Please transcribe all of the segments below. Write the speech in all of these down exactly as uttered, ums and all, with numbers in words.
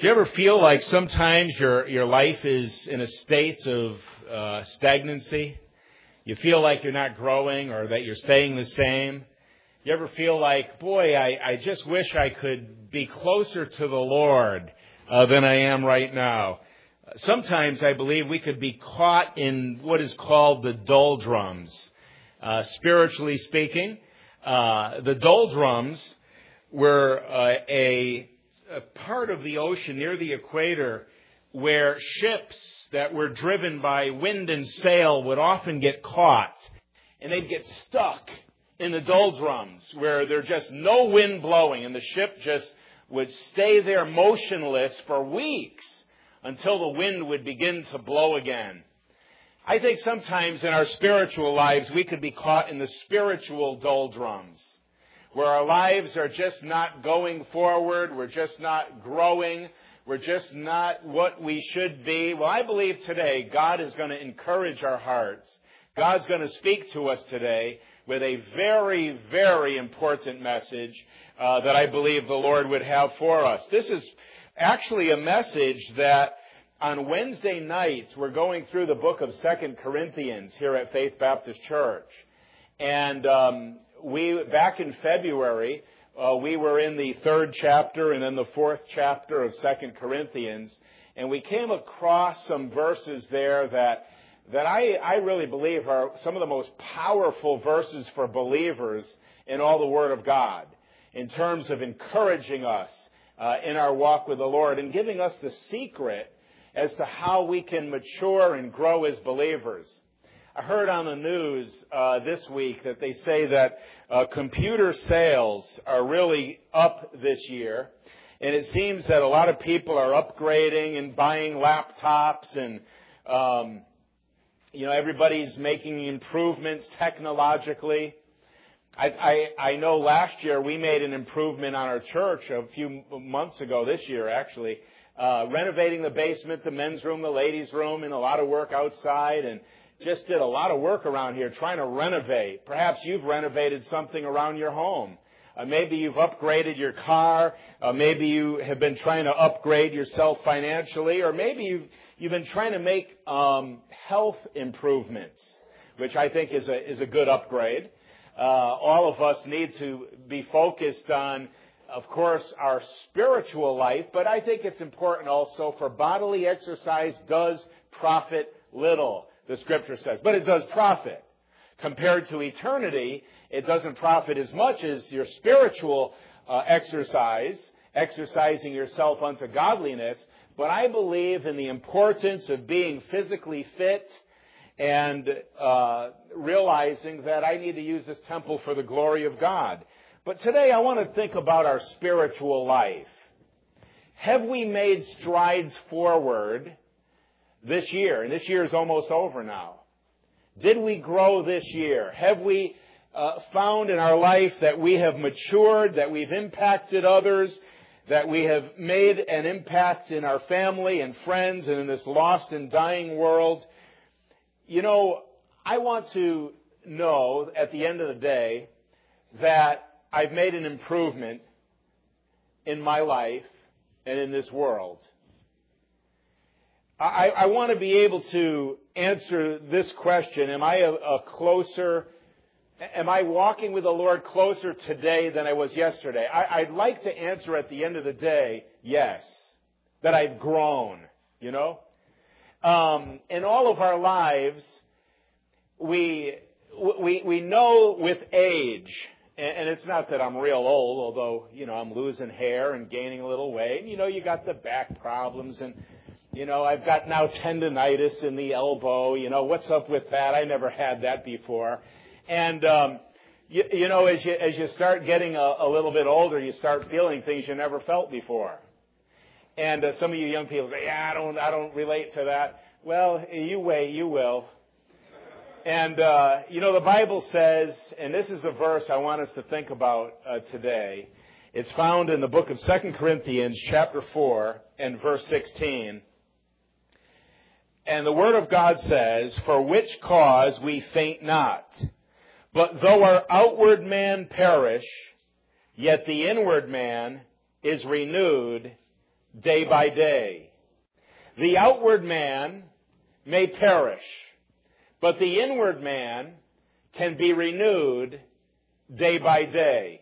Do you ever feel like sometimes your your life is in a state of uh, stagnancy? You feel like you're not growing or that you're staying the same? You ever feel like, boy, I, I just wish I could be closer to the Lord uh, than I am right now? Sometimes I believe we could be caught in what is called the doldrums. Uh, spiritually speaking, uh, the doldrums were uh, a a part of the ocean near the equator where ships that were driven by wind and sail would often get caught, and they'd get stuck in the doldrums where there's just no wind blowing, and the ship just would stay there motionless for weeks until the wind would begin to blow again. I think sometimes in our spiritual lives we could be caught in the spiritual doldrums, where our lives are just not going forward, we're just not growing, we're just not what we should be. Well, I believe today God is going to encourage our hearts. God's going to speak to us today with a very, very important message uh, that I believe the Lord would have for us. This is actually a message that on Wednesday nights we're going through the book of Second Corinthians here at Faith Baptist Church. And um, we, back in February, uh, we were in the third chapter and then the fourth chapter of Second Corinthians, and we came across some verses there that that I, I really believe are some of the most powerful verses for believers in all the Word of God, in terms of encouraging us uh, in our walk with the Lord and giving us the secret as to how we can mature and grow as believers. I heard on the news uh, this week that they say that uh, computer sales are really up this year. And it seems that a lot of people are upgrading and buying laptops and, um, you know, everybody's making improvements technologically. I, I, I know last year we made an improvement on our church a few months ago, this year actually, uh, renovating the basement, the men's room, the ladies' room, and a lot of work outside, and just did a lot of work around here trying to renovate. Perhaps you've renovated something around your home. Uh, maybe you've upgraded your car. Uh, maybe you have been trying to upgrade yourself financially. Or maybe you've, you've been trying to make um, health improvements, which I think is a, is a good upgrade. Uh, all of us need to be focused on, of course, our spiritual life. But I think it's important also for bodily exercise does profit little, the Scripture says. But it does profit. Compared to eternity, it doesn't profit as much as your spiritual uh, exercise, exercising yourself unto godliness. But I believe in the importance of being physically fit and uh, realizing that I need to use this temple for the glory of God. But today I want to think about our spiritual life. Have we made strides forward this year? And this year is almost over now. Did we grow this year? Have we uh, found in our life that we have matured, that we've impacted others, that we have made an impact in our family and friends and in this lost and dying world? You know, I want to know at the end of the day that I've made an improvement in my life and in this world. I, I want to be able to answer this question. Am I a, a closer, am I walking with the Lord closer today than I was yesterday? I, I'd like to answer at the end of the day, yes, that I've grown, you know. Um, in all of our lives, we, we, we know with age, and it's not that I'm real old, although, you know, I'm losing hair and gaining a little weight. You know, you got the back problems and, you know, I've got now tendonitis in the elbow. You know, what's up with that? I never had that before. And, um, you, you know, as you, as you start getting a, a little bit older, you start feeling things you never felt before. And uh, some of you young people say, yeah, I don't, I don't relate to that. Well, you wait, you will. And, uh, you know, the Bible says, and this is a verse I want us to think about uh, today. It's found in the book of Second Corinthians, chapter four, and verse sixteen. And the Word of God says, for which cause we faint not. But though our outward man perish, yet the inward man is renewed day by day. The outward man may perish, but the inward man can be renewed day by day.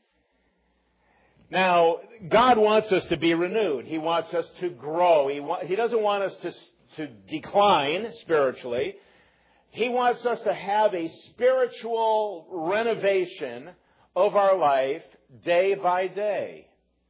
Now, God wants us to be renewed. He wants us to grow. He, wa- he doesn't want us to, to decline spiritually. He wants us to have a spiritual renovation of our life day by day.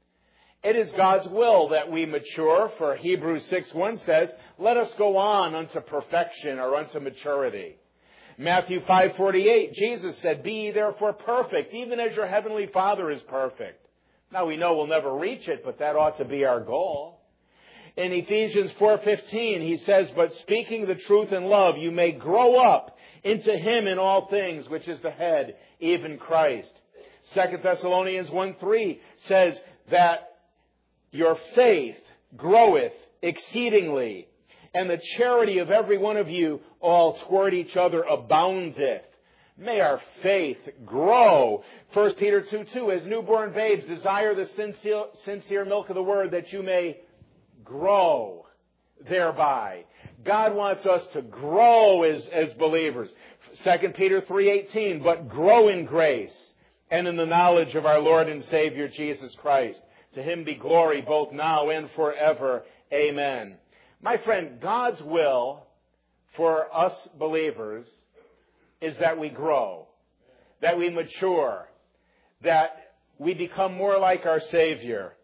It is God's will that we mature, for Hebrews six one says, let us go on unto perfection or unto maturity. Matthew five forty-eight, Jesus said, be ye therefore perfect, even as your heavenly Father is perfect. Now we know we'll never reach it, but that ought to be our goal. In Ephesians four fifteen, he says, but speaking the truth in love, you may grow up into him in all things, which is the head, even Christ. Second Thessalonians one three says that your faith groweth exceedingly, and the charity of every one of you all toward each other aboundeth. May our faith grow. First Peter two two, as newborn babes, desire the sincere, sincere milk of the word, that you may grow thereby. God wants us to grow as, as believers. Second Peter three eighteen, but grow in grace and in the knowledge of our Lord and Savior Jesus Christ. To him be glory both now and forever. Amen. My friend, God's will for us believers is that we grow, that we mature, that we become more like our Savior.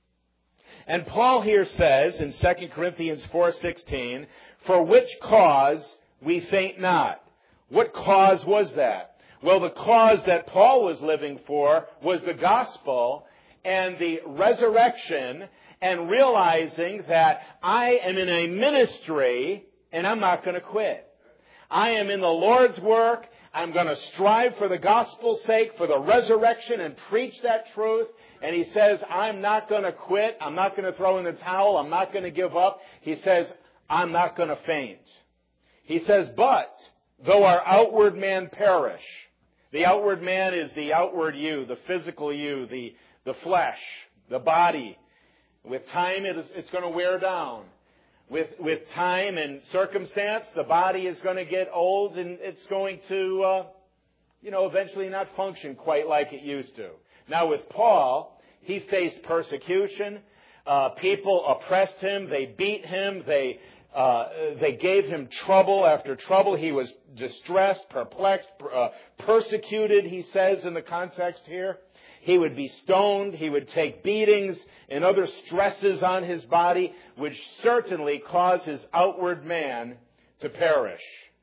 And Paul here says in Second Corinthians four sixteen, for which cause we faint not. What cause was that? Well, the cause that Paul was living for was the gospel and the resurrection, and realizing that I am in a ministry and I'm not going to quit. I am in the Lord's work. I'm going to strive for the gospel's sake, for the resurrection, and preach that truth. And he says, I'm not going to quit. I'm not going to throw in the towel. I'm not going to give up. He says, I'm not going to faint. He says, but though our outward man perish, the outward man is the outward you, the physical you, the, the flesh, the body. With time, it is, it's going to wear down. With, with time and circumstance, the body is going to get old, and it's going to, uh, you know, eventually not function quite like it used to. Now with Paul, he faced persecution. Uh, people oppressed him. They beat him. They uh, they gave him trouble after trouble. He was distressed, perplexed, uh, persecuted, he says in the context here. He would be stoned. He would take beatings and other stresses on his body, which certainly caused his outward man to perish.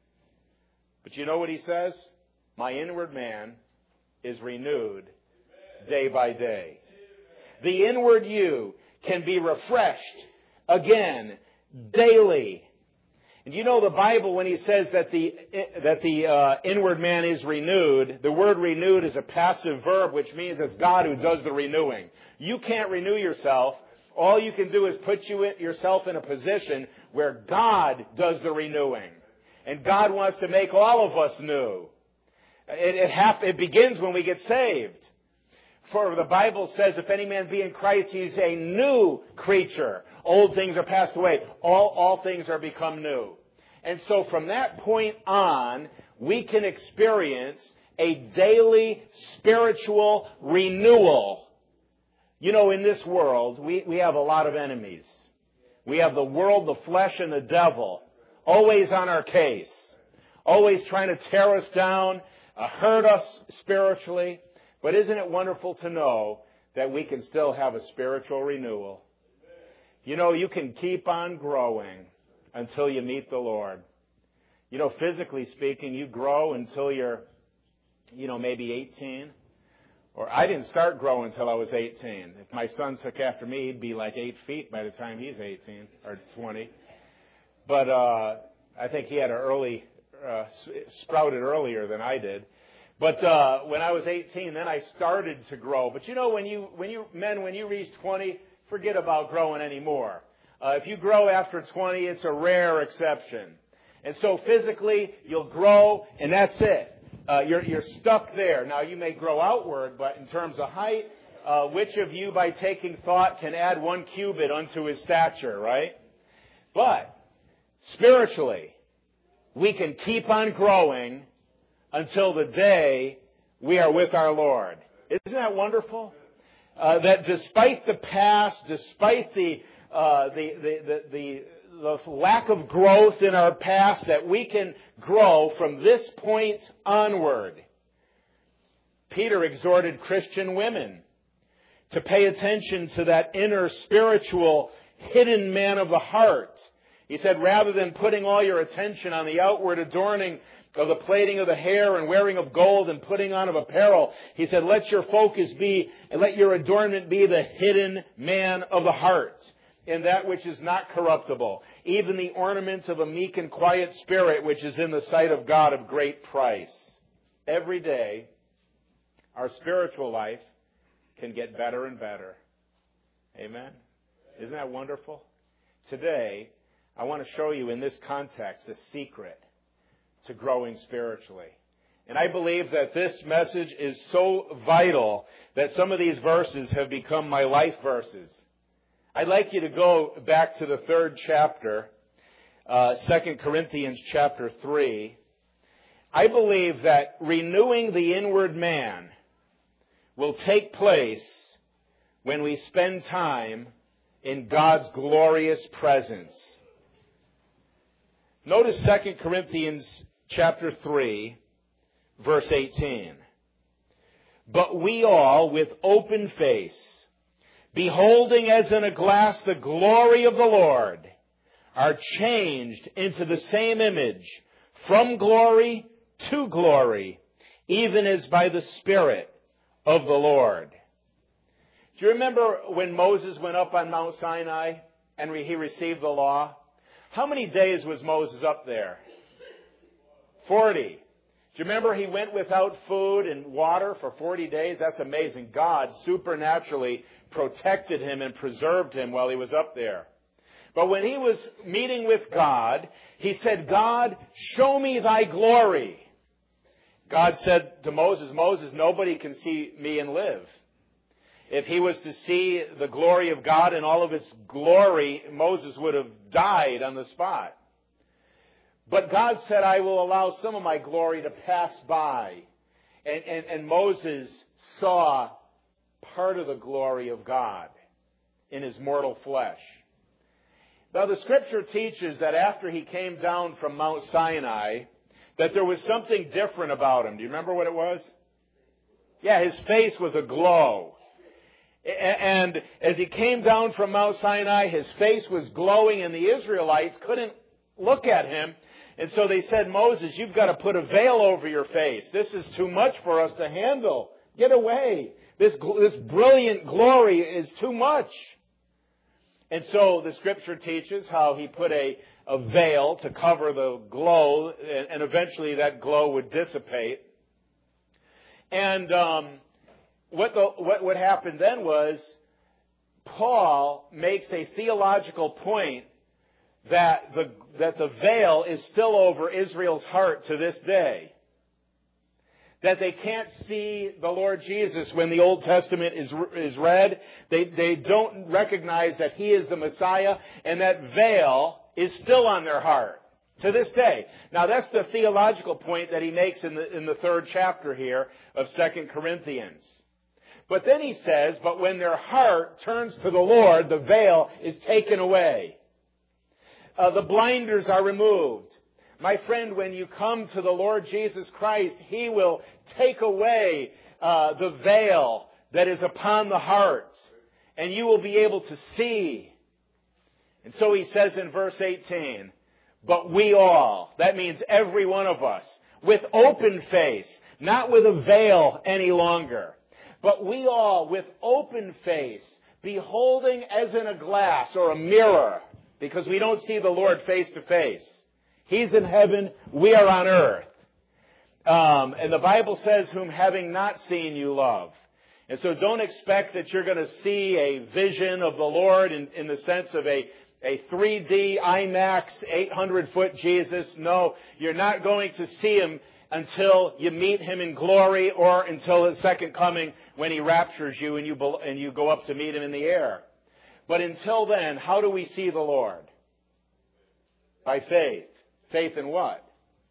But you know what he says? My inward man is renewed day by day. The inward you can be refreshed again daily. And you know the Bible, when he says that the that the uh, inward man is renewed, the word renewed is a passive verb, which means it's God who does the renewing. You can't renew yourself. All you can do is put you in, yourself in a position where God does the renewing. And God wants to make all of us new. It, it, have, it begins when we get saved. For the Bible says, if any man be in Christ, he's a new creature. Old things are passed away. All, all things are become new. And so from that point on, we can experience a daily spiritual renewal. You know, in this world, we, we have a lot of enemies. We have the world, the flesh, and the devil always on our case, always trying to tear us down, uh, hurt us spiritually. But isn't it wonderful to know that we can still have a spiritual renewal? You know, you can keep on growing until you meet the Lord. You know, physically speaking, you grow until you're, you know, maybe eighteen. Or I didn't start growing until I was eighteen. If my son took after me, he'd be like eight feet by the time he's eighteen or twenty. But uh, I think he had an early, uh, sprouted earlier than I did. But uh, when I was eighteen, then I started to grow. But you know, when you, when you men, when you reach twenty, forget about growing anymore. Uh, if you grow after twenty, it's a rare exception. And so physically, you'll grow, and that's it. Uh, you're, you're stuck there. Now, you may grow outward, but in terms of height, uh, which of you by taking thought can add one cubit unto his stature, right? But spiritually, we can keep on growing until the day we are with our Lord. Isn't that wonderful? Uh, that despite the past, despite the, uh, the, the, the, the, the lack of growth in our past, that we can grow from this point onward. Peter exhorted Christian women to pay attention to that inner spiritual hidden man of the heart. He said, rather than putting all your attention on the outward adorning of the plaiting of the hair and wearing of gold and putting on of apparel, he said, let your focus be and let your adornment be the hidden man of the heart, in that which is not corruptible, even the ornament of a meek and quiet spirit, which is in the sight of God of great price. Every day, our spiritual life can get better and better. Amen? Isn't that wonderful? Today, I want to show you in this context the secret to growing spiritually. And I believe that this message is so vital that some of these verses have become my life verses. I'd like you to go back to the third chapter, uh, Second Corinthians chapter three. I believe that renewing the inward man will take place when we spend time in God's glorious presence. Notice Second Corinthians chapter three, verse eighteen. But we all, with open face, beholding as in a glass the glory of the Lord, are changed into the same image, from glory to glory, even as by the Spirit of the Lord. Do you remember when Moses went up on Mount Sinai and he received the law? How many days was Moses up there? Forty. Do you remember he went without food and water for forty days? That's amazing. God supernaturally protected him and preserved him while he was up there. But when he was meeting with God, he said, God, show me thy glory. God said to Moses, Moses, nobody can see me and live. If he was to see the glory of God in all of its glory, Moses would have died on the spot. But God said, I will allow some of my glory to pass by. And, and, and Moses saw part of the glory of God in his mortal flesh. Now, the Scripture teaches that after he came down from Mount Sinai, that there was something different about him. Do you remember what it was? Yeah, his face was aglow. And as he came down from Mount Sinai, his face was glowing, and the Israelites couldn't look at him. And so they said, Moses, you've got to put a veil over your face. This is too much for us to handle. Get away. This, this brilliant glory is too much. And so the Scripture teaches how he put a, a veil to cover the glow, and, and eventually that glow would dissipate. And um, what, the, what what happened then was Paul makes a theological point that the that the veil is still over Israel's heart to this day. That they can't see the Lord Jesus when the Old Testament is is read. They they don't recognize that He is the Messiah, and that veil is still on their heart to this day. Now that's the theological point that he makes in the in the third chapter here of Second Corinthians. But then he says, but when their heart turns to the Lord, the veil is taken away. Uh, the blinders are removed. My friend, when you come to the Lord Jesus Christ, He will take away uh, the veil that is upon the heart, and you will be able to see. And so he says in verse eighteen, but we all, that means every one of us, with open face, not with a veil any longer, but we all with open face, beholding as in a glass or a mirror, because we don't see the Lord face to face. He's in heaven, we are on earth. Um, and the Bible says, whom having not seen you love. And so don't expect that you're going to see a vision of the Lord in, in the sense of a, a three D IMAX eight hundred foot Jesus. No, you're not going to see Him until you meet Him in glory, or until His second coming when He raptures you and you and you go up to meet Him in the air. But until then, how do we see the Lord? By faith. Faith in what?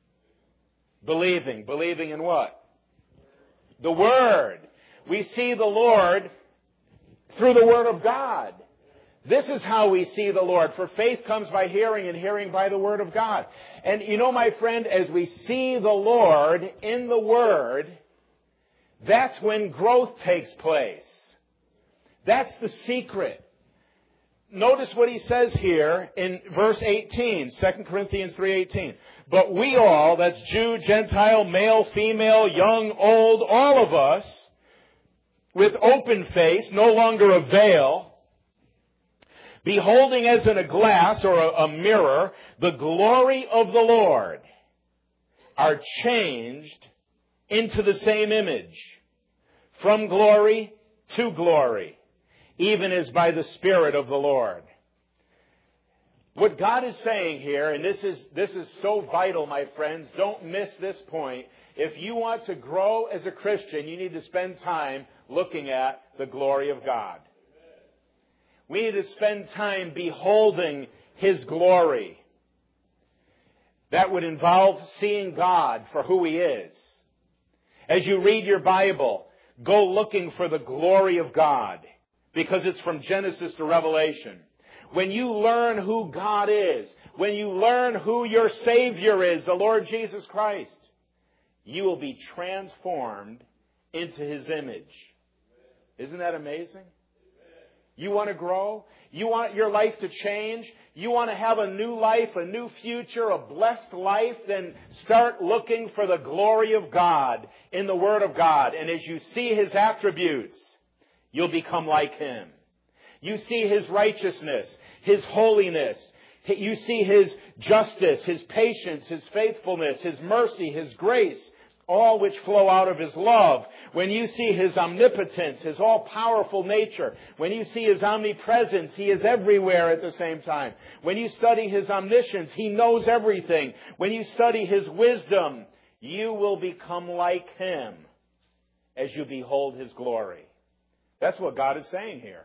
Believing. Believing in what? The Word. We see the Lord through the Word of God. This is how we see the Lord. For faith comes by hearing, and hearing by the Word of God. And you know, my friend, as we see the Lord in the Word, that's when growth takes place. That's the secret. Notice what he says here in verse eighteen, Second Corinthians three eighteen. But we all, that's Jew, Gentile, male, female, young, old, all of us, with open face, no longer a veil, beholding as in a glass or a, a mirror the glory of the Lord, are changed into the same image, from glory to glory, even as by the Spirit of the Lord. What God is saying here, and this is this is so vital, my friends, don't miss this point. If you want to grow as a Christian, you need to spend time looking at the glory of God. We need to spend time beholding His glory. That would involve seeing God for who He is. As you read your Bible, go looking for the glory of God, because it's from Genesis to Revelation. When you learn who God is, when you learn who your Savior is, the Lord Jesus Christ, you will be transformed into His image. Isn't that amazing? You want to grow? You want your life to change? You want to have a new life, a new future, a blessed life? Then start looking for the glory of God in the Word of God. And as you see His attributes, you'll become like Him. You see His righteousness, His holiness. You see His justice, His patience, His faithfulness, His mercy, His grace, all which flow out of His love. When you see His omnipotence, His all-powerful nature, when you see His omnipresence, He is everywhere at the same time. When you study His omniscience, He knows everything. When you study His wisdom, you will become like Him as you behold His glory. That's what God is saying here.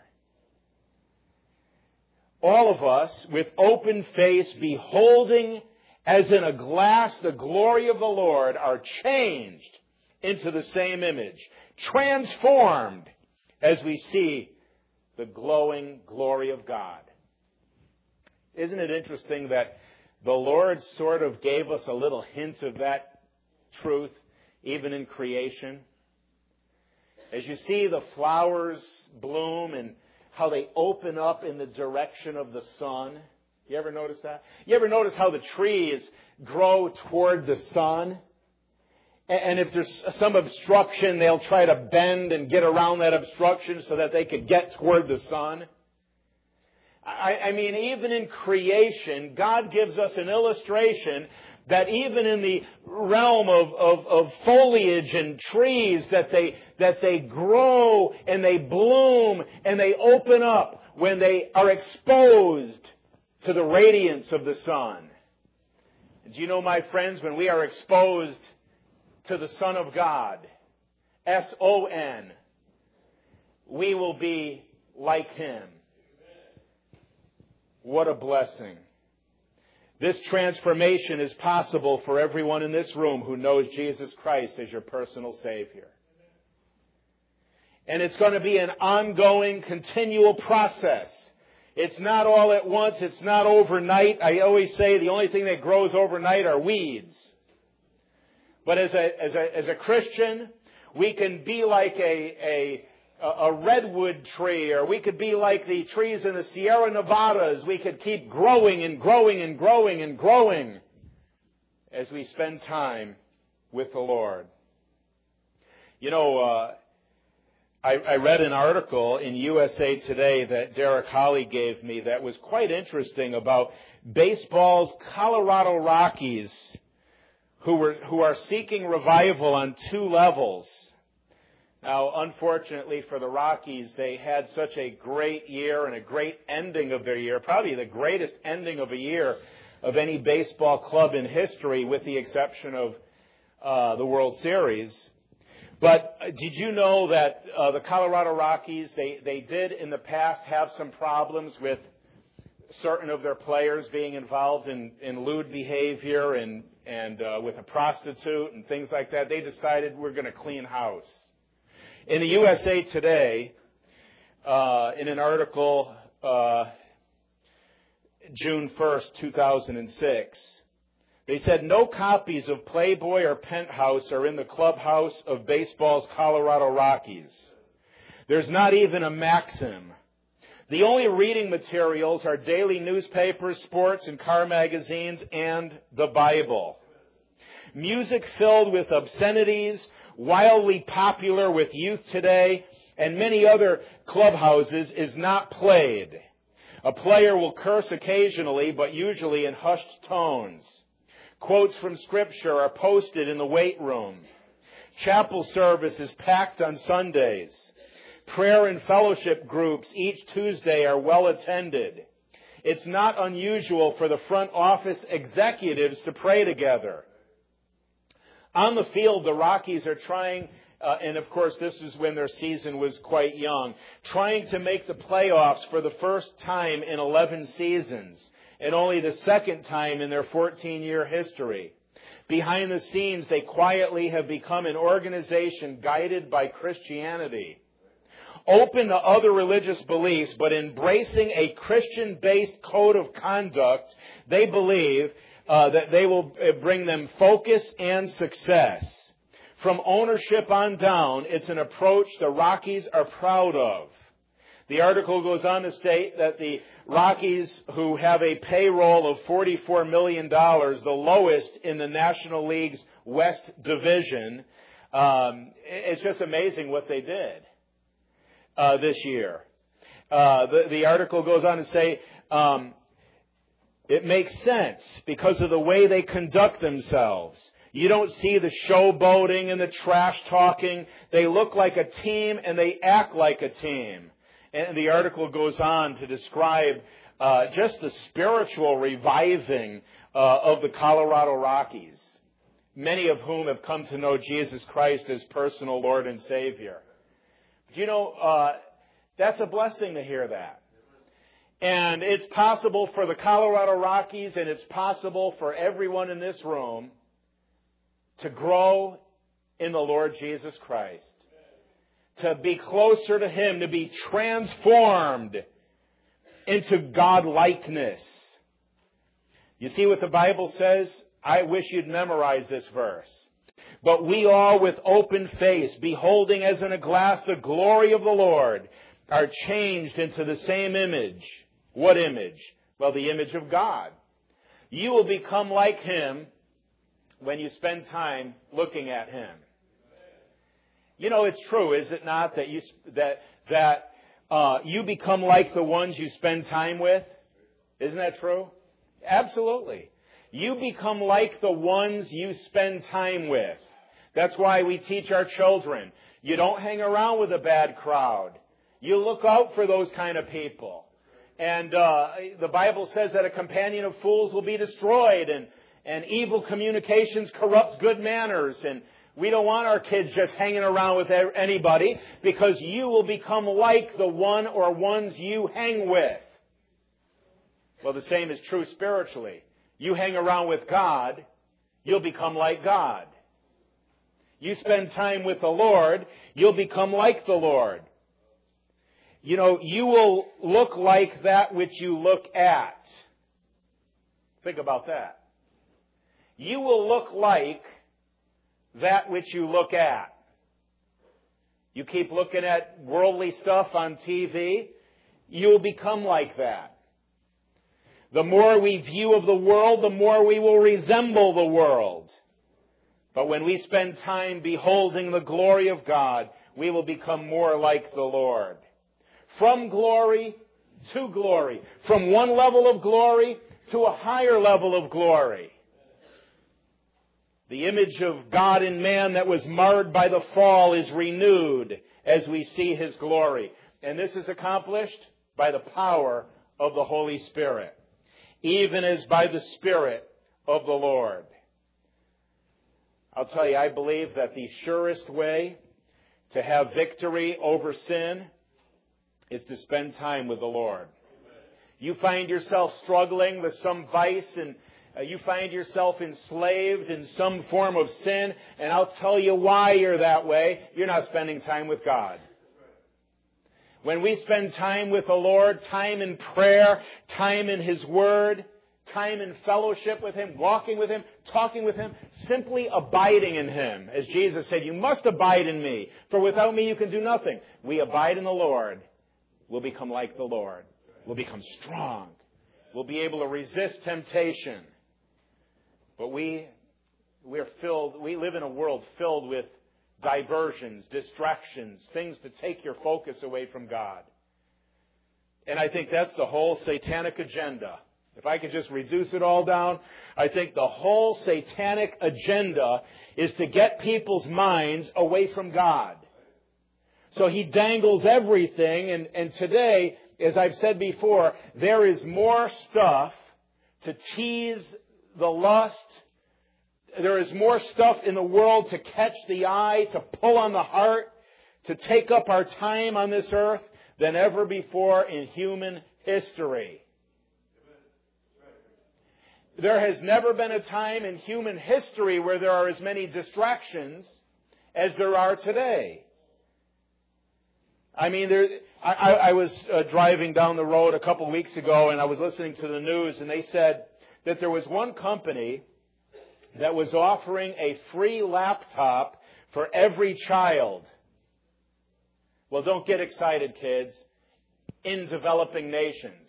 All of us, with open face, beholding as in a glass the glory of the Lord, are changed into the same image, transformed as we see the glowing glory of God. Isn't it interesting that the Lord sort of gave us a little hint of that truth, even in creation? As you see the flowers bloom and how they open up in the direction of the sun. You ever notice that? You ever notice how the trees grow toward the sun? And if there's some obstruction, they'll try to bend and get around that obstruction so that they could get toward the sun. I, I mean, even in creation, God gives us an illustration that even in the realm of, of, of foliage and trees, that they, that they grow and they bloom and they open up when they are exposed to the radiance of the sun. Do you know, my friends, when we are exposed to the Son of God, S O N, we will be like Him. What a blessing. This transformation is possible for everyone in this room who knows Jesus Christ as your personal Savior. And it's going to be an ongoing, continual process. It's not all at once. It's not overnight. I always say the only thing that grows overnight are weeds. But as a, as a, as a Christian, we can be like a, a, a redwood tree, or we could be like the trees in the Sierra Nevadas. We could keep growing and growing and growing and growing as we spend time with the Lord. You know, uh, I, I read an article in U S A Today that Derek Holly gave me that was quite interesting about baseball's Colorado Rockies, who were who are seeking revival on two levels. Now, unfortunately for the Rockies, they had such a great year and a great ending of their year, probably the greatest ending of a year of any baseball club in history, with the exception of uh, the World Series. But did you know that uh, the Colorado Rockies, they, they did in the past have some problems with certain of their players being involved in, in lewd behavior and, and uh, with a prostitute and things like that? They decided we're going to clean house. In the U S A Today, uh, in an article uh, June first, two thousand six, they said no copies of Playboy or Penthouse are in the clubhouse of baseball's Colorado Rockies. There's not even a Maxim. The only reading materials are daily newspapers, sports, and car magazines, and the Bible. Music filled with obscenities, wildly popular with youth today, and many other clubhouses is not played. A player will curse occasionally, but usually in hushed tones. Quotes from Scripture are posted in the weight room. Chapel service is packed on Sundays. Prayer and fellowship groups each Tuesday are well attended. It's not unusual for the front office executives to pray together. On the field, the Rockies are trying, uh, and of course this is when their season was quite young, trying to make the playoffs for the first time in eleven seasons, and only the second time in their fourteen-year history. Behind the scenes, they quietly have become an organization guided by Christianity. Open to other religious beliefs, but embracing a Christian-based code of conduct, they believe uh, that they will bring them focus and success. From ownership on down, it's an approach the Rockies are proud of. The article goes on to state that the Rockies, who have a payroll of forty-four million dollars, the lowest in the National League's West Division, um, it's just amazing what they did uh, this year. Uh, the, the article goes on to say um, it makes sense because of the way they conduct themselves. You don't see the showboating and the trash talking. They look like a team and they act like a team. And the article goes on to describe uh, just the spiritual reviving uh, of the Colorado Rockies, many of whom have come to know Jesus Christ as personal Lord and Savior. But you know, uh, that's a blessing to hear that. And it's possible for the Colorado Rockies, and it's possible for everyone in this room to grow in the Lord Jesus Christ, to be closer to Him, to be transformed into God-likeness. You see what the Bible says? I wish you'd memorize this verse. But we all with open face, beholding as in a glass the glory of the Lord, are changed into the same image. What image? Well, the image of God. You will become like Him when you spend time looking at Him. You know, it's true, is it not, that you that that uh, you become like the ones you spend time with? Isn't that true? Absolutely. You become like the ones you spend time with. That's why we teach our children. You don't hang around with a bad crowd. You look out for those kind of people. And uh, the Bible says that a companion of fools will be destroyed, and, and evil communications corrupt good manners. And we don't want our kids just hanging around with anybody, because you will become like the one or ones you hang with. Well, the same is true spiritually. You hang around with God, you'll become like God. You spend time with the Lord, you'll become like the Lord. You know, you will look like that which you look at. Think about that. You will look like that which you look at. You keep looking at worldly stuff on T V, you'll become like that. The more we view of the world, the more we will resemble the world. But when we spend time beholding the glory of God, we will become more like the Lord. From glory to glory. From one level of glory to a higher level of glory. The image of God in man that was marred by the fall is renewed as we see His glory. And this is accomplished by the power of the Holy Spirit, even as by the Spirit of the Lord. I'll tell you, I believe that the surest way to have victory over sin is to spend time with the Lord. You find yourself struggling with some vice and uh, you find yourself enslaved in some form of sin, and I'll tell you why you're that way. You're not spending time with God. When we spend time with the Lord, time in prayer, time in His Word, time in fellowship with Him, walking with Him, talking with Him, simply abiding in Him. As Jesus said, you must abide in me, for without me you can do nothing. We abide in the Lord, we'll become like the Lord. We'll become strong. We'll be able to resist temptation. But we, we're filled, we live in a world filled with diversions, distractions, things to take your focus away from God. And I think that's the whole satanic agenda. If I could just reduce it all down, I think the whole satanic agenda is to get people's minds away from God. So he dangles everything, and, and today, as I've said before, there is more stuff to tease the lust. There is more stuff in the world to catch the eye, to pull on the heart, to take up our time on this earth than ever before in human history. There has never been a time in human history where there are as many distractions as there are today. I mean, there, I, I was uh, driving down the road a couple of weeks ago, and I was listening to the news, and they said that there was one company that was offering a free laptop for every child. Well, don't get excited, kids. In developing nations.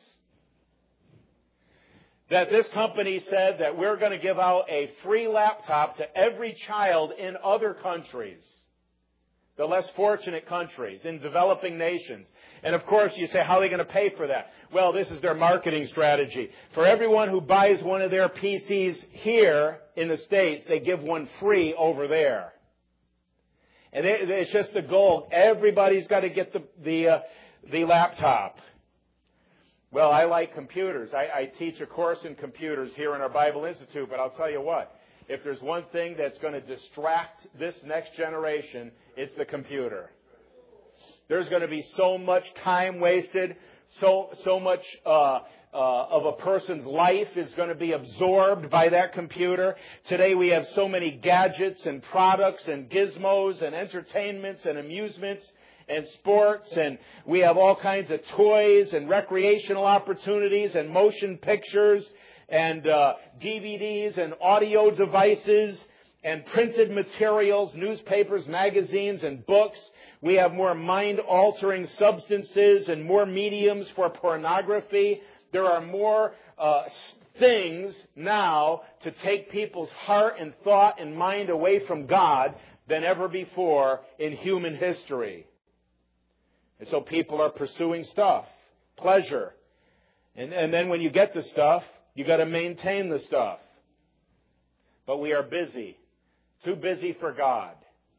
That this company said that we're going to give out a free laptop to every child in other countries. The less fortunate countries, in developing nations. And of course, you say, how are they going to pay for that? Well, this is their marketing strategy. For everyone who buys one of their P Cs here in the States, they give one free over there. And it's just the goal. Everybody's got to get the the, uh, the laptop. Well, I like computers. I, I teach a course in computers here in our Bible Institute, but I'll tell you what. If there's one thing that's going to distract this next generation, it's the computer. There's going to be so much time wasted, so so much uh, uh, of a person's life is going to be absorbed by that computer. Today we have so many gadgets and products and gizmos and entertainments and amusements and sports, and we have all kinds of toys and recreational opportunities and motion pictures and uh, D V Ds and audio devices and printed materials, newspapers, magazines, and books. We have more mind-altering substances and more mediums for pornography. There are more uh, things now to take people's heart and thought and mind away from God than ever before in human history. And so people are pursuing stuff, pleasure. And, and then when you get the stuff, you got to maintain the stuff. But we are busy. Too busy for God.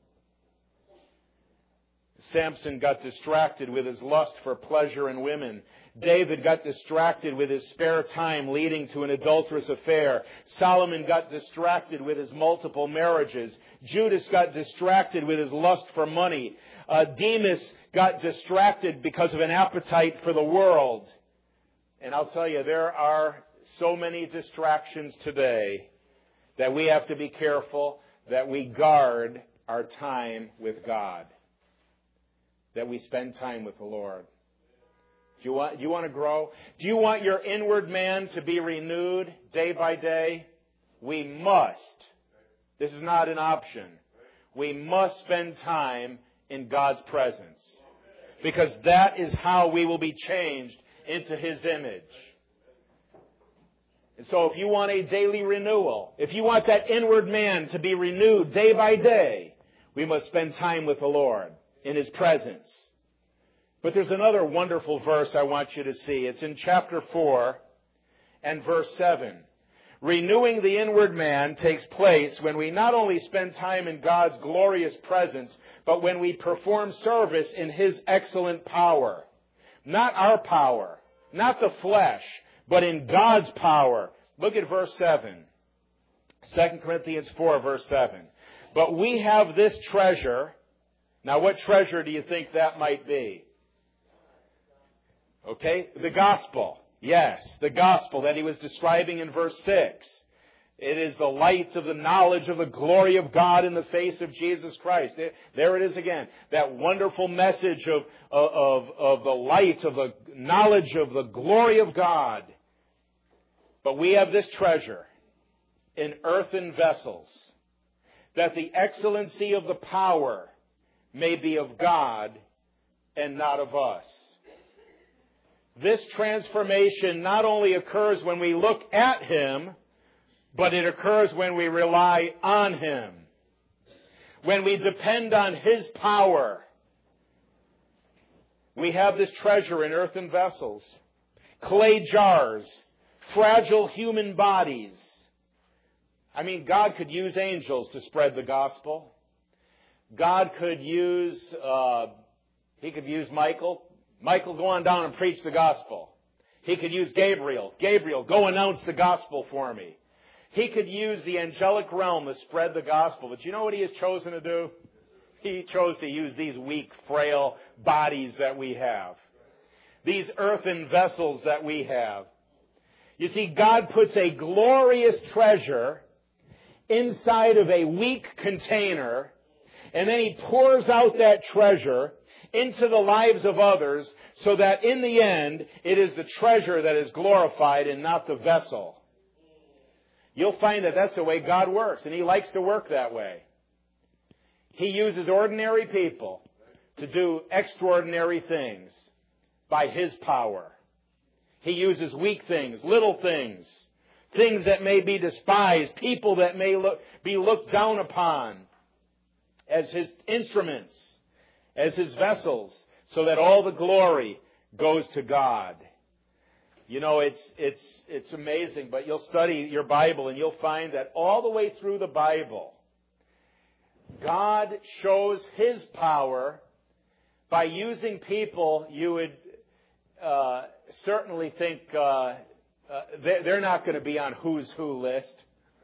Samson got distracted with his lust for pleasure in women. David got distracted with his spare time leading to an adulterous affair. Solomon got distracted with his multiple marriages. Judas got distracted with his lust for money. Uh, Demas got distracted because of an appetite for the world. And I'll tell you, there are so many distractions today that we have to be careful that we guard our time with God, that we spend time with the Lord. Do you want, do you want to grow? Do you want your inward man to be renewed day by day? We must. This is not an option. We must spend time in God's presence, because that is how we will be changed into His image. And so if you want a daily renewal, if you want that inward man to be renewed day by day, we must spend time with the Lord in His presence. But there's another wonderful verse I want you to see. It's in chapter four and verse seven. Renewing the inward man takes place when we not only spend time in God's glorious presence, but when we perform service in His excellent power. Not our power, not the flesh, but in God's power. Look at verse seven. Second Corinthians four, verse seven. But we have this treasure. Now, what treasure do you think that might be? Okay, the gospel. Yes, the gospel that he was describing in verse six. It is the light of the knowledge of the glory of God in the face of Jesus Christ. There it is again. That wonderful message of, of, of the light, of the knowledge of the glory of God. But we have this treasure in earthen vessels, that the excellency of the power may be of God and not of us. This transformation not only occurs when we look at Him, but it occurs when we rely on Him. When we depend on His power. We have this treasure in earthen vessels, clay jars, fragile human bodies. I mean, God could use angels to spread the gospel. God could use, uh, He could use Michael. Michael, go on down and preach the gospel. He could use Gabriel. Gabriel, go announce the gospel for me. He could use the angelic realm to spread the gospel. But you know what He has chosen to do? He chose to use these weak, frail bodies that we have. These earthen vessels that we have. You see, God puts a glorious treasure inside of a weak container, and then He pours out that treasure into the lives of others so that in the end it is the treasure that is glorified and not the vessel. You'll find that that's the way God works, and He likes to work that way. He uses ordinary people to do extraordinary things by His power. He uses weak things, little things, things that may be despised, people that may look, be looked down upon as His instruments, as His vessels, so that all the glory goes to God. You know, it's it's it's amazing, but you'll study your Bible and you'll find that all the way through the Bible, God shows His power by using people you would uh, certainly think uh, uh, they're not going to be on who's who list.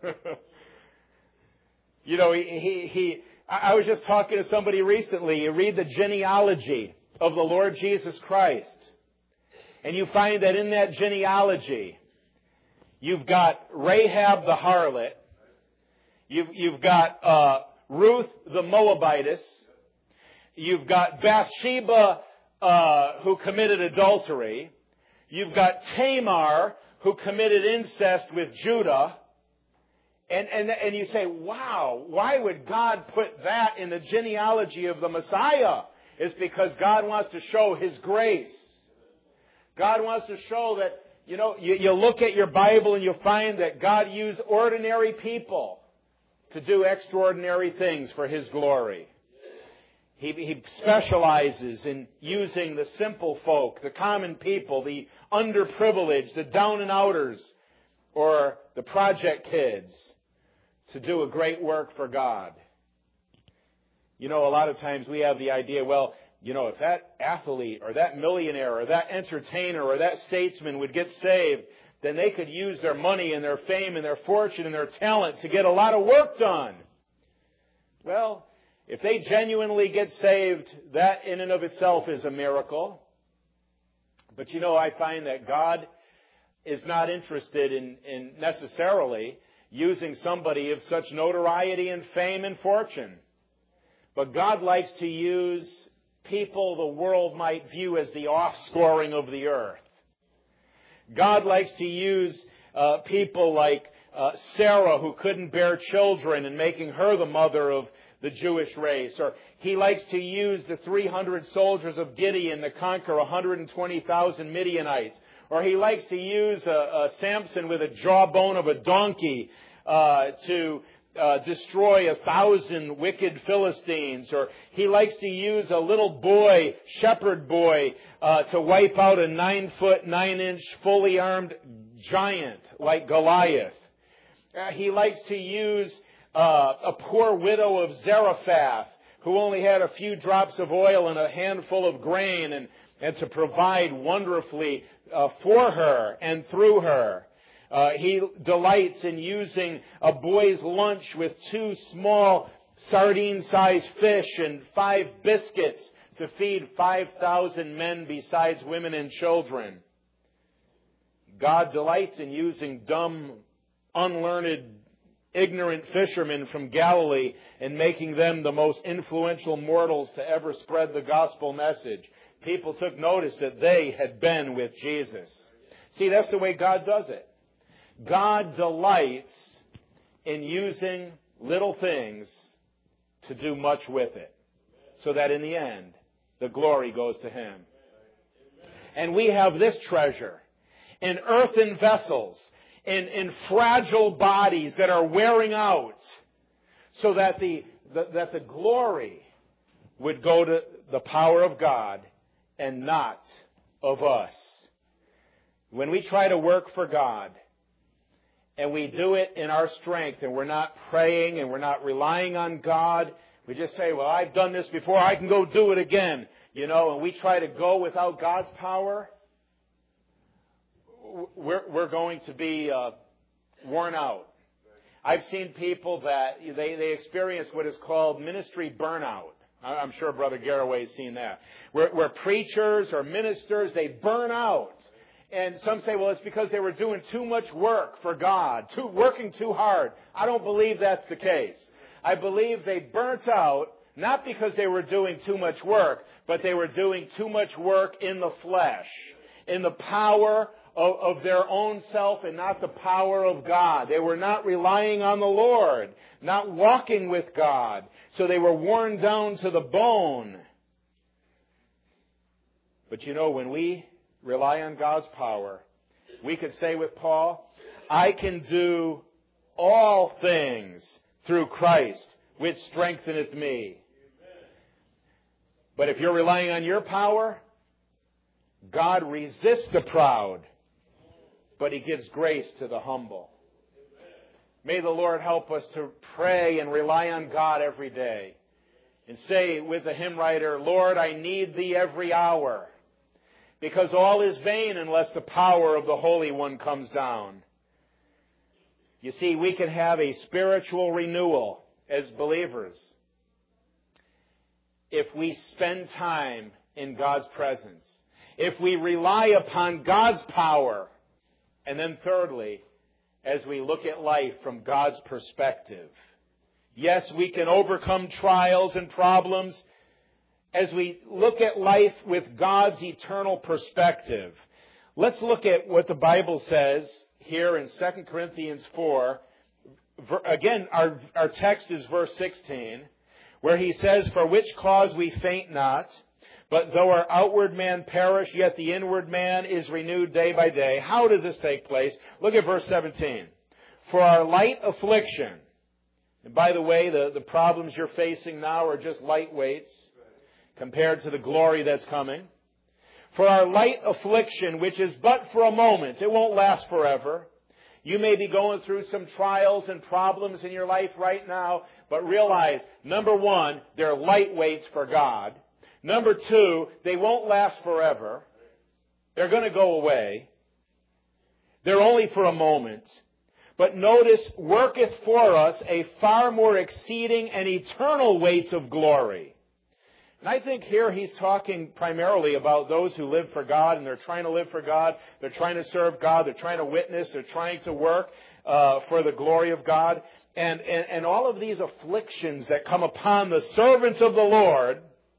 You know, he, he, he, I was just talking to somebody recently. You read the genealogy of the Lord Jesus Christ, and you find that in that genealogy, you've got Rahab the harlot, you've, you've got uh, Ruth the Moabitess, you've got Bathsheba uh, who committed adultery, you've got Tamar who committed incest with Judah, and, and, and you say, wow, why would God put that in the genealogy of the Messiah? It's because God wants to show His grace. God wants to show that, you know, you, you look at your Bible and you find that God used ordinary people to do extraordinary things for His glory. He, he specializes in using the simple folk, the common people, the underprivileged, the down and outers, or the project kids to do a great work for God. You know, a lot of times we have the idea, well, you know, if that athlete or that millionaire or that entertainer or that statesman would get saved, then they could use their money and their fame and their fortune and their talent to get a lot of work done. Well, if they genuinely get saved, that in and of itself is a miracle. But you know, I find that God is not interested in, in necessarily using somebody of such notoriety and fame and fortune. But God likes to use people the world might view as the offscoring of the earth. God likes to use uh, people like uh, Sarah, who couldn't bear children, and making her the mother of the Jewish race. Or He likes to use the three hundred soldiers of Gideon to conquer one hundred twenty thousand Midianites. Or He likes to use a, a Samson with a jawbone of a donkey uh, to Uh, destroy a thousand wicked Philistines. Or He likes to use a little boy, shepherd boy, uh, to wipe out a nine foot, nine inch, fully armed giant like Goliath. Uh, he likes to use uh, a poor widow of Zarephath who only had a few drops of oil and a handful of grain, and, and to provide wonderfully uh, for her and through her. Uh, he delights in using a boy's lunch with two small sardine-sized fish and five biscuits to feed five thousand men besides women and children. God delights in using dumb, unlearned, ignorant fishermen from Galilee and making them the most influential mortals to ever spread the gospel message. People took notice that they had been with Jesus. See, that's the way God does it. God delights in using little things to do much with it, so that in the end, the glory goes to Him. And we have this treasure in earthen vessels, in, in fragile bodies that are wearing out, so that the, the that the glory would go to the power of God and not of us. When we try to work for God, and we do it in our strength, and we're not praying, and we're not relying on God, we just say, well, I've done this before, I can go do it again. You know, and we try to go without God's power, we're, we're going to be uh, worn out. I've seen people that they, they experience what is called ministry burnout. I'm sure Brother Garraway's seen that. Where, where preachers or ministers, they burn out. And some say, well, it's because they were doing too much work for God, too, working too hard. I don't believe that's the case. I believe they burnt out, not because they were doing too much work, but they were doing too much work in the flesh, in the power of, of their own self and not the power of God. They were not relying on the Lord, not walking with God. So they were worn down to the bone. But you know, when we rely on God's power, we could say with Paul, I can do all things through Christ, which strengtheneth me. But if you're relying on your power, God resists the proud, but He gives grace to the humble. May the Lord help us to pray and rely on God every day. And say with the hymn writer, Lord, I need Thee every hour, because all is vain unless the power of the Holy One comes down. You see, we can have a spiritual renewal as believers if we spend time in God's presence, if we rely upon God's power, and then thirdly, as we look at life from God's perspective. Yes, we can overcome trials and problems as we look at life with God's eternal perspective. Let's look at what the Bible says here in Second Corinthians four. Again, our, our text is verse sixteen, where he says, for which cause we faint not, but though our outward man perish, yet the inward man is renewed day by day. How does this take place? Look at verse seventeen. For our light affliction, and by the way, the, the problems you're facing now are just light weights compared to the glory that's coming. For our light affliction, which is but for a moment, it won't last forever. You may be going through some trials and problems in your life right now, but realize, number one, they're light weights for God. Number two, they won't last forever. They're going to go away. They're only for a moment. But notice, worketh for us a far more exceeding and eternal weights of glory. And I think here he's talking primarily about those who live for God, and they're trying to live for God. They're trying to serve God. They're trying to witness. They're trying to work uh, for the glory of God. And, and, and all of these afflictions that come upon the servants of the Lord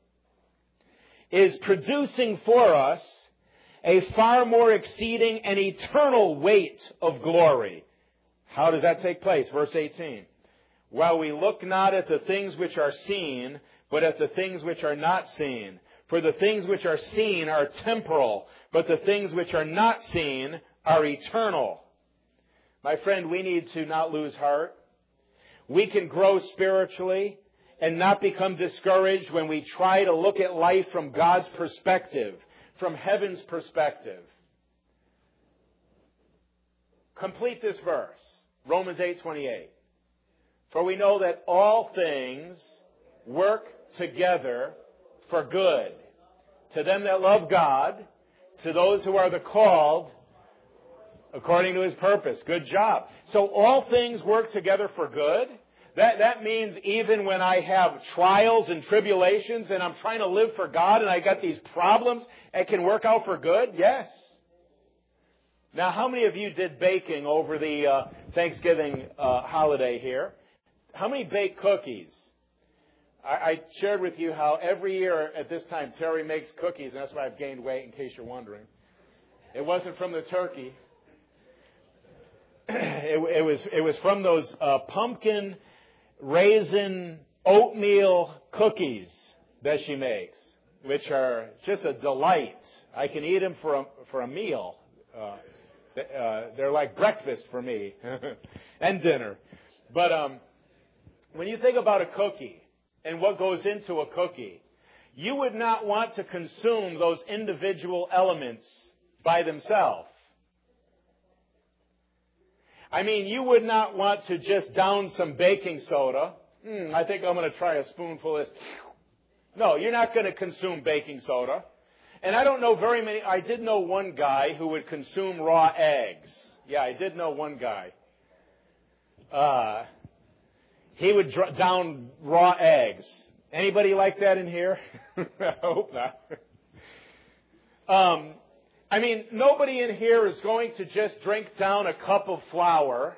is producing for us a far more exceeding and eternal weight of glory. How does that take place? Verse eighteen. While we look not at the things which are seen, but at the things which are not seen. For the things which are seen are temporal, but the things which are not seen are eternal. My friend, we need to not lose heart. We can grow spiritually and not become discouraged when we try to look at life from God's perspective, from heaven's perspective. Complete this verse, Romans eight twenty-eight. For we know that all things work together for good to them that love God, to those who are the called according to His purpose. Good job. So all things work together for good. That, that means even when I have trials and tribulations and I'm trying to live for God and I got these problems, it can work out for good? Yes. Now, how many of you did baking over the uh, Thanksgiving uh, holiday here? How many baked cookies? I, I shared with you how every year at this time Terry makes cookies, and that's why I've gained weight, in case you're wondering. It wasn't from the turkey. It, it was it was from those uh, pumpkin raisin oatmeal cookies that she makes, which are just a delight. I can eat them for a, for a meal. Uh, uh, they're like breakfast for me and dinner. But um, when you think about a cookie and what goes into a cookie, you would not want to consume those individual elements by themselves. I mean, you would not want to just down some baking soda. Mm, I think I'm going to try a spoonful of this. No, you're not going to consume baking soda. And I don't know very many. I did know one guy who would consume raw eggs. Yeah, I did know one guy. Uh, he would dr- down raw eggs. Anybody like that in here? I hope not. Um, I mean, nobody in here is going to just drink down a cup of flour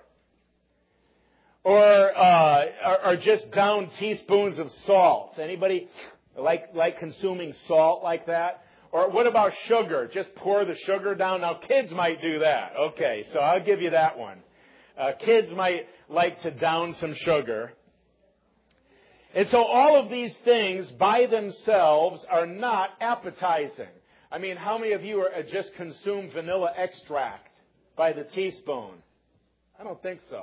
or, uh, or, or just down teaspoons of salt. Anybody like, like consuming salt like that? Or what about sugar? Just pour the sugar down. Now, kids might do that. Okay, so I'll give you that one. Uh, kids might like to down some sugar. And so all of these things by themselves are not appetizing. I mean, how many of you are just consume vanilla extract by the teaspoon? I don't think so.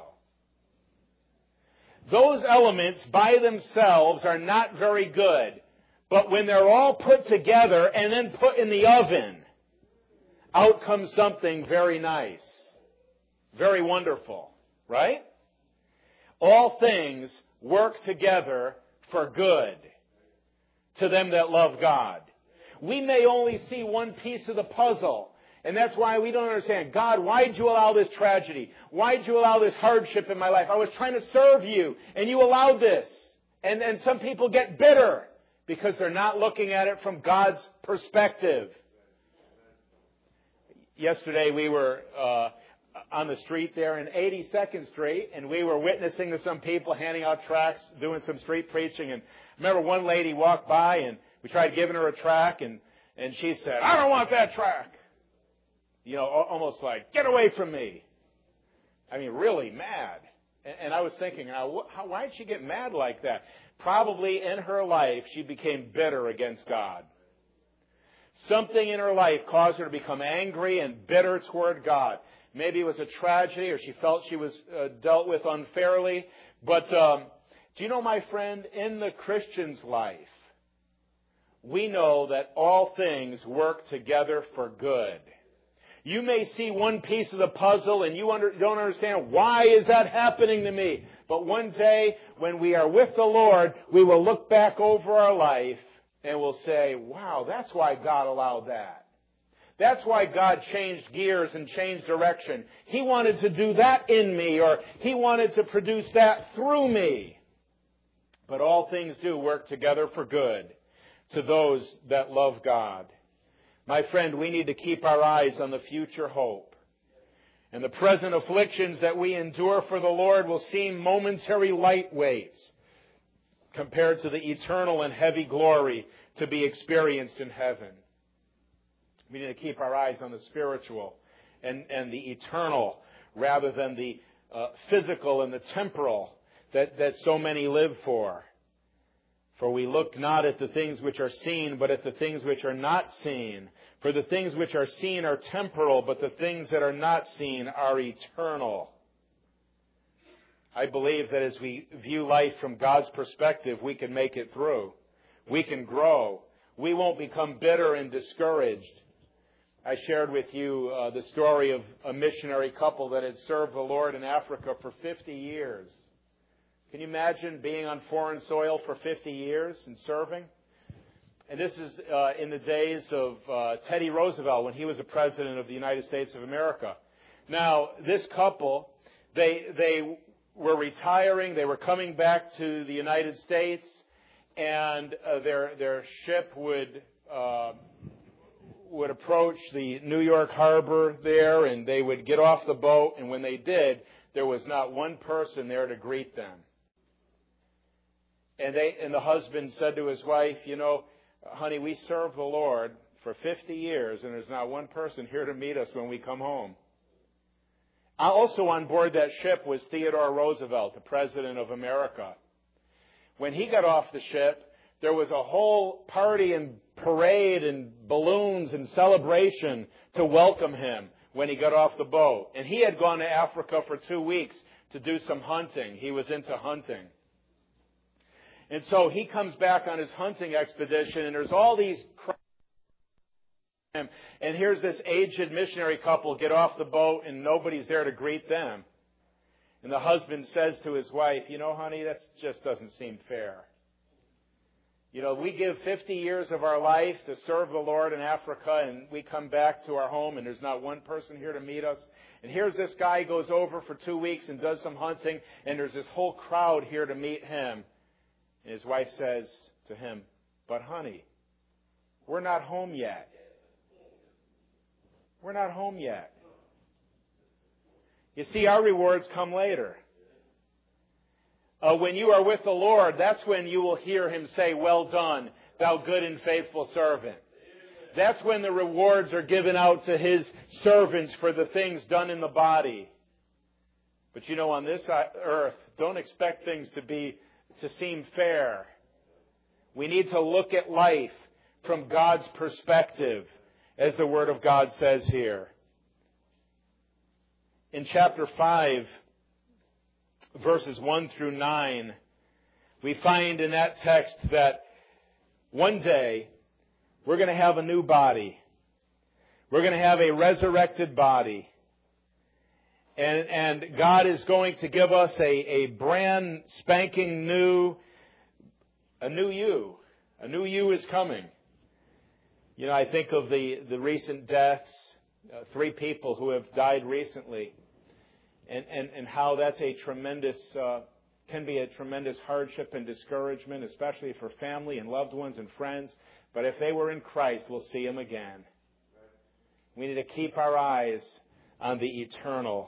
Those elements by themselves are not very good. But when they're all put together and then put in the oven, out comes something very nice, very wonderful, right? All things work together for good to them that love God. We may only see one piece of the puzzle, and that's why we don't understand. God, why did you allow this tragedy? Why did you allow this hardship in my life? I was trying to serve you, and you allowed this. And, and some people get bitter because they're not looking at it from God's perspective. Yesterday we were uh, on the street there in eighty-second Street, and we were witnessing to some people handing out tracts, doing some street preaching. And I remember one lady walked by, and we tried giving her a tract, and, and she said, "I don't want that tract." You know, almost like, "Get away from me." I mean, really mad. And, and I was thinking, how, why did she get mad like that? Probably in her life, she became bitter against God. Something in her life caused her to become angry and bitter toward God. Maybe it was a tragedy, or she felt she was uh, dealt with unfairly. But um, do you know, my friend, in the Christian's life, we know that all things work together for good. You may see one piece of the puzzle and you under, don't understand, why is that happening to me? But one day, when we are with the Lord, we will look back over our life and we'll say, wow, that's why God allowed that. That's why God changed gears and changed direction. He wanted to do that in me, or He wanted to produce that through me. But all things do work together for good to those that love God. My friend, we need to keep our eyes on the future hope. And the present afflictions that we endure for the Lord will seem momentary lightweights compared to the eternal and heavy glory to be experienced in heaven. We need to keep our eyes on the spiritual and, and the eternal rather than the uh, physical and the temporal that, that so many live for. For we look not at the things which are seen, but at the things which are not seen. For the things which are seen are temporal, but the things that are not seen are eternal. I believe that as we view life from God's perspective, we can make it through. We can grow. We won't become bitter and discouraged. I shared with you uh, the story of a missionary couple that had served the Lord in Africa for fifty years. Can you imagine being on foreign soil for fifty years and serving? And this is uh, in the days of uh, Teddy Roosevelt when he was the President of the United States of America. Now, this couple, they they were retiring. They were coming back to the United States, and uh, their their ship would uh, would approach the New York harbor there, and they would get off the boat. And when they did, there was not one person there to greet them. And they and the husband said to his wife, "You know, honey, we serve the Lord for fifty years, and there's not one person here to meet us when we come home." Also on board that ship was Theodore Roosevelt, the President of America. When he got off the ship, there was a whole party and parade and balloons and celebration to welcome him when he got off the boat. And he had gone to Africa for two weeks to do some hunting. He was into hunting. And so he comes back on his hunting expedition, and there's all these crowds. And here's this aged missionary couple get off the boat, and nobody's there to greet them. And the husband says to his wife, "You know, honey, that just doesn't seem fair. You know, we give fifty years of our life to serve the Lord in Africa, and we come back to our home, and there's not one person here to meet us. And here's this guy goes over for two weeks and does some hunting, and there's this whole crowd here to meet him." And his wife says to him, "But honey, we're not home yet. We're not home yet." You see, our rewards come later. Uh, when you are with the Lord, that's when you will hear Him say, "Well done, thou good and faithful servant." That's when the rewards are given out to His servants for the things done in the body. But you know, on this earth, don't expect things to be to seem fair. We need to look at life from God's perspective, as the Word of God says here. In chapter five, verses one through nine, we find in that text that one day we're going to have a new body. We're going to have a resurrected body. And, and God is going to give us a, a brand spanking new, a new you. A new you is coming. You know, I think of the, the recent deaths, uh, three people who have died recently, and, and, and how that's a tremendous, uh, can be a tremendous hardship and discouragement, especially for family and loved ones and friends. But if they were in Christ, we'll see Him again. We need to keep our eyes on the eternal.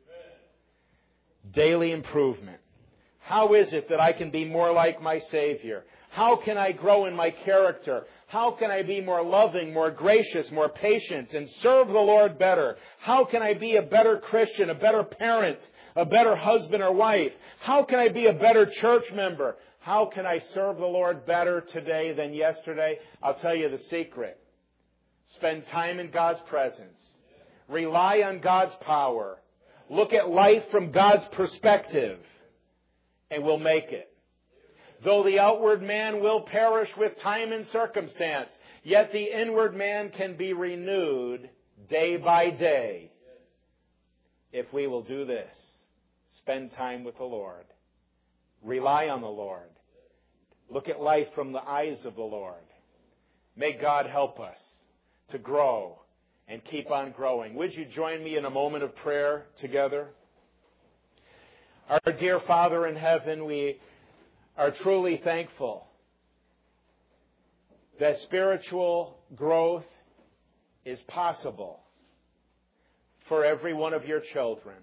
Daily improvement. How is it that I can be more like my Savior? How can I grow in my character? How can I be more loving, more gracious, more patient, and serve the Lord better? How can I be a better Christian, a better parent, a better husband or wife? How can I be a better church member? How can I serve the Lord better today than yesterday? I'll tell you the secret. Spend time in God's presence. Rely on God's power. Look at life from God's perspective, and we'll make it. Though the outward man will perish with time and circumstance, yet the inward man can be renewed day by day if we will do this. Spend time with the Lord. Rely on the Lord. Look at life from the eyes of the Lord. May God help us to grow and keep on growing. Would you join me in a moment of prayer together? Our dear Father in heaven, we are truly thankful that spiritual growth is possible for every one of your children.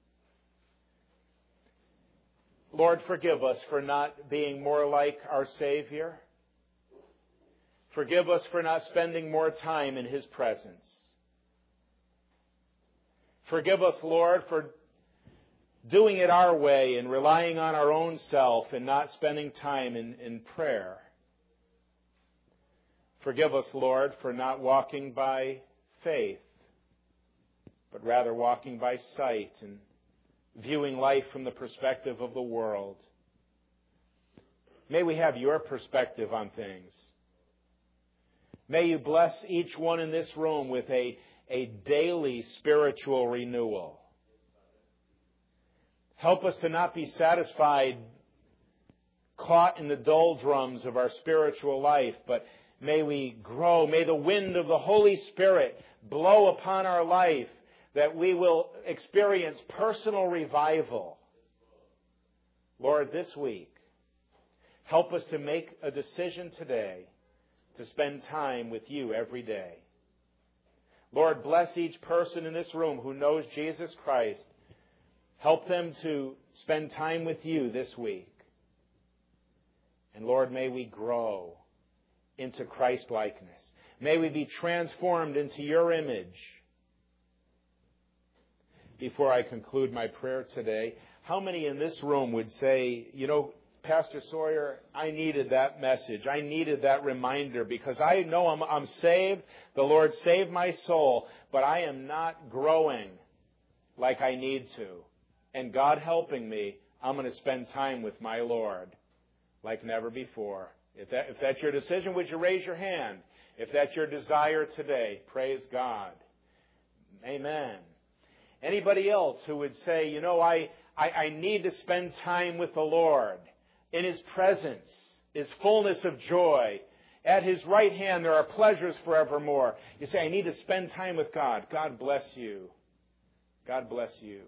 Lord, forgive us for not being more like our Savior. Forgive us for not spending more time in His presence. Forgive us, Lord, for doing it our way and relying on our own self and not spending time in, in prayer. Forgive us, Lord, for not walking by faith, but rather walking by sight and viewing life from the perspective of the world. May we have your perspective on things. May you bless each one in this room with a, a daily spiritual renewal. Help us to not be satisfied, caught in the doldrums of our spiritual life, but may we grow. May the wind of the Holy Spirit blow upon our life, that we will experience personal revival Lord, this week, help us to make a decision today to spend time with you every day. Lord, bless each person in this room who knows Jesus Christ. Help them to spend time with you this week. And Lord, may we grow into Christ-likeness. May we be transformed into your image. Before I conclude my prayer today, how many in this room would say, you know, Pastor Sawyer, I needed that message. I needed that reminder because I know I'm, I'm saved. The Lord saved my soul, but I am not growing like I need to. And God helping me, I'm going to spend time with my Lord like never before. If, that, if that's your decision, would you raise your hand? If that's your desire today, praise God. Amen. Anybody else who would say, you know, I, I, I need to spend time with the Lord. In His presence is fullness of joy. At His right hand there are pleasures forevermore. You say, I need to spend time with God. God bless you. God bless you.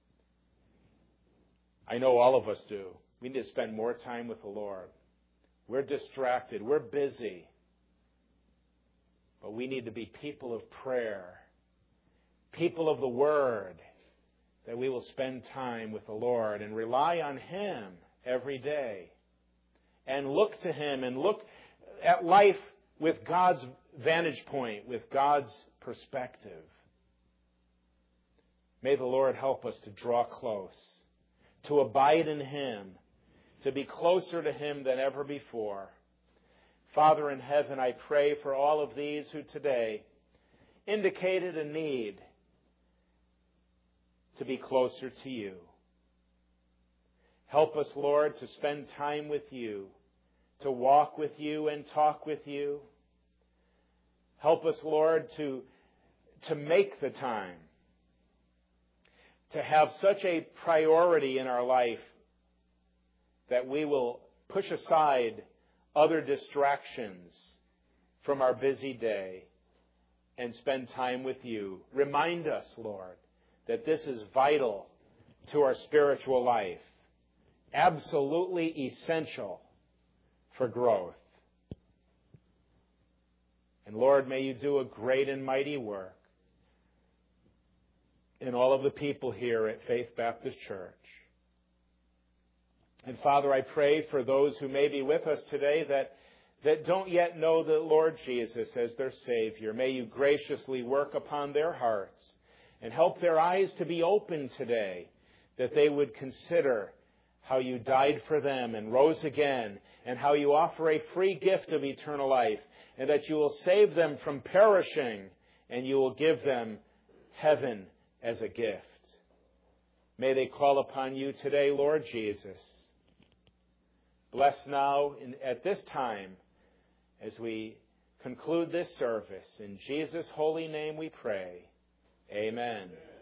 I know all of us do. We need to spend more time with the Lord. We're distracted. We're busy. But we need to be people of prayer. People of the Word. That we will spend time with the Lord and rely on Him every day. And look to Him and look at life with God's vantage point, with God's perspective. May the Lord help us to draw close, to abide in Him, to be closer to Him than ever before. Father in heaven, I pray for all of these who today indicated a need to be closer to you. Help us, Lord, to spend time with you, to walk with you and talk with you. Help us, Lord, to, to make the time, to have such a priority in our life that we will push aside other distractions from our busy day and spend time with you. Remind us, Lord, that this is vital to our spiritual life. Absolutely essential for growth. And Lord, may you do a great and mighty work in all of the people here at Faith Baptist Church. And Father, I pray for those who may be with us today that, that don't yet know the Lord Jesus as their Savior. May you graciously work upon their hearts and help their eyes to be open today, that they would consider how you died for them and rose again, and how you offer a free gift of eternal life, and that you will save them from perishing, and you will give them heaven as a gift. May they call upon you today, Lord Jesus. Bless now in, at this time as we conclude this service. In Jesus' holy name we pray. Amen. Amen.